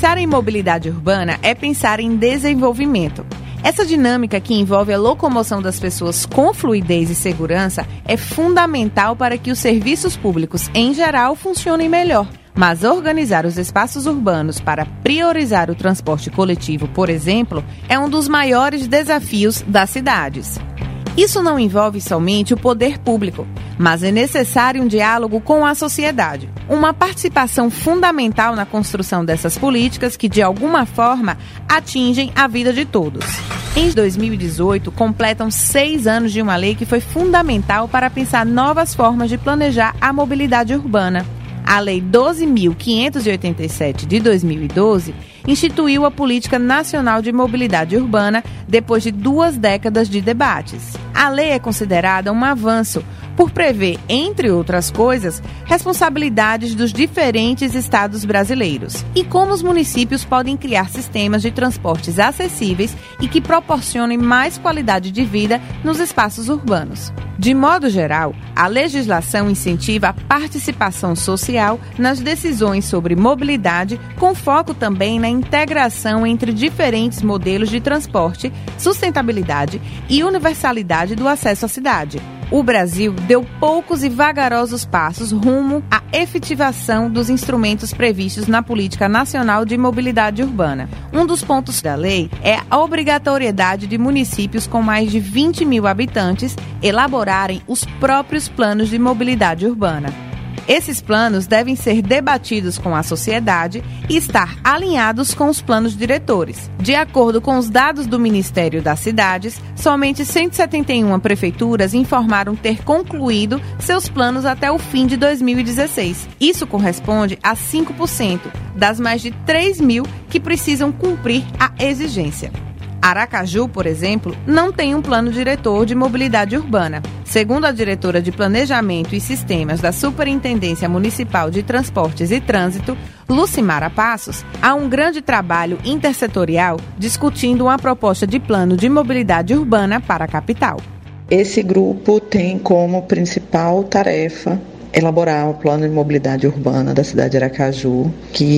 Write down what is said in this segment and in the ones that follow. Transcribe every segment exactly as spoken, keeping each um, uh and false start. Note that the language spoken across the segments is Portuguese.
Pensar em mobilidade urbana é pensar em desenvolvimento. Essa dinâmica que envolve a locomoção das pessoas com fluidez e segurança é fundamental para que os serviços públicos, em geral, funcionem melhor. Mas organizar os espaços urbanos para priorizar o transporte coletivo, por exemplo, é um dos maiores desafios das cidades. Isso não envolve somente o poder público, mas é necessário um diálogo com a sociedade, uma participação fundamental na construção dessas políticas que, de alguma forma, atingem a vida de todos. Em dois mil e dezoito, completam seis anos de uma lei que foi fundamental para pensar novas formas de planejar a mobilidade urbana. A Lei doze mil quinhentos e oitenta e sete de dois mil e doze instituiu a Política Nacional de Mobilidade Urbana depois de duas décadas de debates. A lei é considerada um avanço por prever, entre outras coisas, responsabilidades dos diferentes estados brasileiros e como os municípios podem criar sistemas de transportes acessíveis e que proporcionem mais qualidade de vida nos espaços urbanos. De modo geral, a legislação incentiva a participação social nas decisões sobre mobilidade, com foco também na integração entre diferentes modelos de transporte, sustentabilidade e universalidade do acesso à cidade. O Brasil deu poucos e vagarosos passos rumo à efetivação dos instrumentos previstos na Política Nacional de Mobilidade Urbana. Um dos pontos da lei é a obrigatoriedade de municípios com mais de vinte mil habitantes elaborarem os próprios planos de mobilidade urbana. Esses planos devem ser debatidos com a sociedade e estar alinhados com os planos diretores. De acordo com os dados do Ministério das Cidades, somente cento e setenta e uma prefeituras informaram ter concluído seus planos até o fim de dois mil e dezesseis. Isso corresponde a cinco por cento das mais de três mil que precisam cumprir a exigência. Aracaju, por exemplo, não tem um plano diretor de mobilidade urbana. Segundo a diretora de Planejamento e Sistemas da Superintendência Municipal de Transportes e Trânsito, Lucimara Passos, há um grande trabalho intersetorial discutindo uma proposta de plano de mobilidade urbana para a capital. Esse grupo tem como principal tarefa elaborar o plano de mobilidade urbana da cidade de Aracaju,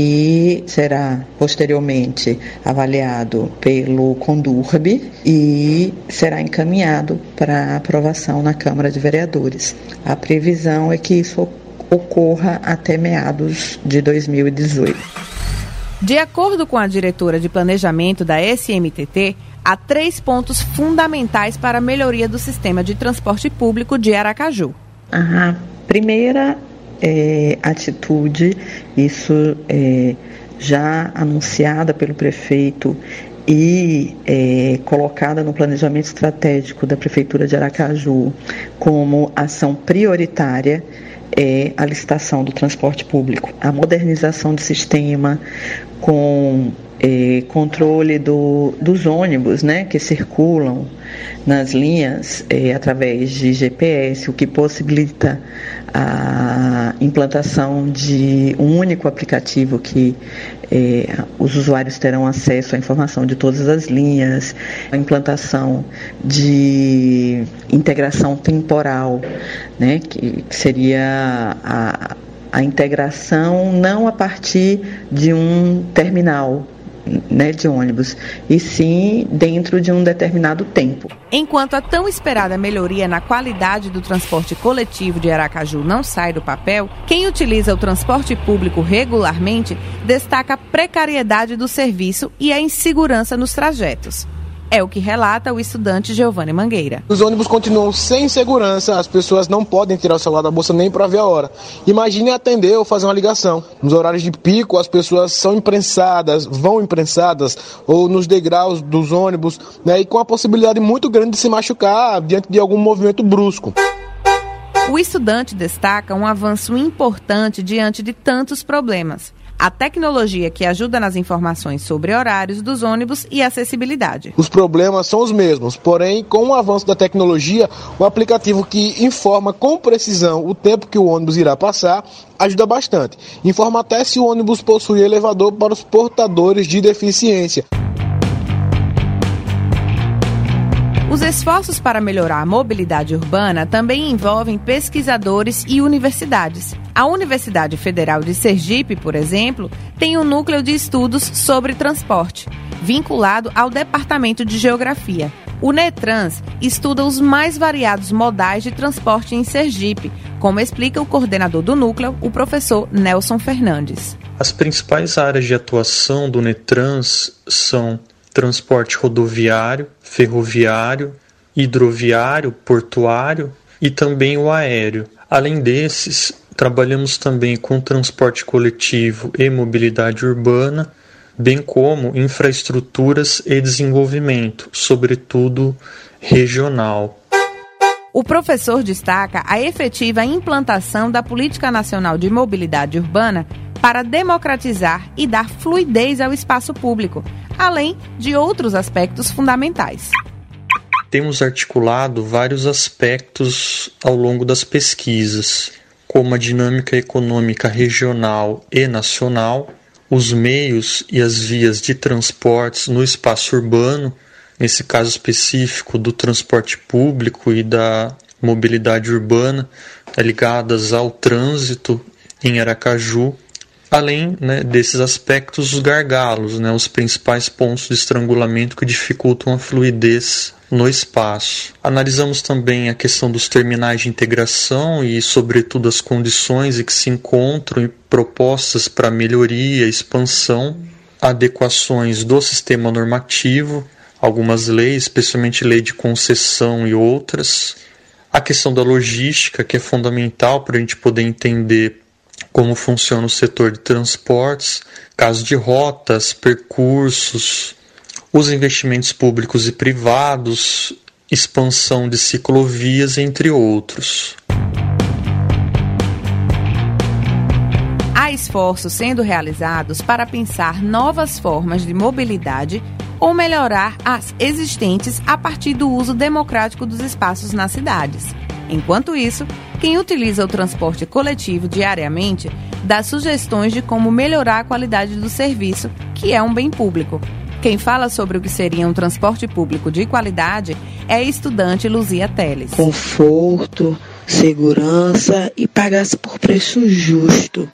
que será posteriormente avaliado pelo Condurb e será encaminhado para aprovação na Câmara de Vereadores. A previsão é que isso ocorra até meados de dois mil e dezoito. De acordo com a diretora de Planejamento da S M T T, há três pontos fundamentais para a melhoria do sistema de transporte público de Aracaju. A primeira é, atitude, isso é já anunciada pelo prefeito e é, colocada no planejamento estratégico da Prefeitura de Aracaju como ação prioritária, é a licitação do transporte público, a modernização do sistema com é, controle do, dos ônibus, né, que circulam nas linhas é, através de G P S, o que possibilita a implantação de um único aplicativo que é, os usuários terão acesso à informação de todas as linhas, a implantação de integração temporal, né, que seria a, a integração não a partir de um terminal, né, de ônibus, e sim dentro de um determinado tempo. Enquanto a tão esperada melhoria na qualidade do transporte coletivo de Aracaju não sai do papel, quem utiliza o transporte público regularmente destaca a precariedade do serviço e a insegurança nos trajetos. É o que relata o estudante Giovanni Mangueira. Os ônibus continuam sem segurança, as pessoas não podem tirar o celular da bolsa nem para ver a hora. Imagine atender ou fazer uma ligação. Nos horários de pico, as pessoas são imprensadas, vão imprensadas, ou nos degraus dos ônibus, né, e com a possibilidade muito grande de se machucar diante de algum movimento brusco. O estudante destaca um avanço importante diante de tantos problemas. A tecnologia que ajuda nas informações sobre horários dos ônibus e acessibilidade. Os problemas são os mesmos, porém, com o avanço da tecnologia, o aplicativo que informa com precisão o tempo que o ônibus irá passar ajuda bastante. Informa até se o ônibus possui elevador para os portadores de deficiência. O Os esforços para melhorar a mobilidade urbana também envolvem pesquisadores e universidades. A Universidade Federal de Sergipe, por exemplo, tem um núcleo de estudos sobre transporte, vinculado ao Departamento de Geografia. O NETRANS estuda os mais variados modais de transporte em Sergipe, como explica o coordenador do núcleo, o professor Nelson Fernandes. As principais áreas de atuação do NETRANS são transporte rodoviário, ferroviário, hidroviário, portuário e também o aéreo. Além desses, trabalhamos também com transporte coletivo e mobilidade urbana, bem como infraestruturas e desenvolvimento, sobretudo regional. O professor destaca a efetiva implantação da Política Nacional de Mobilidade Urbana para democratizar e dar fluidez ao espaço público, além de outros aspectos fundamentais. Temos articulado vários aspectos ao longo das pesquisas, como a dinâmica econômica regional e nacional, os meios e as vias de transportes no espaço urbano, nesse caso específico do transporte público e da mobilidade urbana, ligadas ao trânsito em Aracaju, além né, desses aspectos, os gargalos, né, os principais pontos de estrangulamento que dificultam a fluidez no espaço. Analisamos também a questão dos terminais de integração e, sobretudo, as condições em que se encontram e propostas para melhoria, expansão, adequações do sistema normativo, algumas leis, especialmente lei de concessão e outras. A questão da logística, que é fundamental para a gente poder entender como funciona o setor de transportes, caso de rotas, percursos, os investimentos públicos e privados, expansão de ciclovias, entre outros. Há esforços sendo realizados para pensar novas formas de mobilidade ou melhorar as existentes a partir do uso democrático dos espaços nas cidades. Enquanto isso, quem utiliza o transporte coletivo diariamente dá sugestões de como melhorar a qualidade do serviço, que é um bem público. Quem fala sobre o que seria um transporte público de qualidade é a estudante Luzia Teles. Conforto, segurança e pagar-se por preço justo.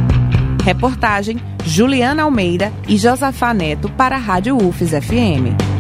Reportagem Juliana Almeida e Josafá Neto para a Rádio U F S F M.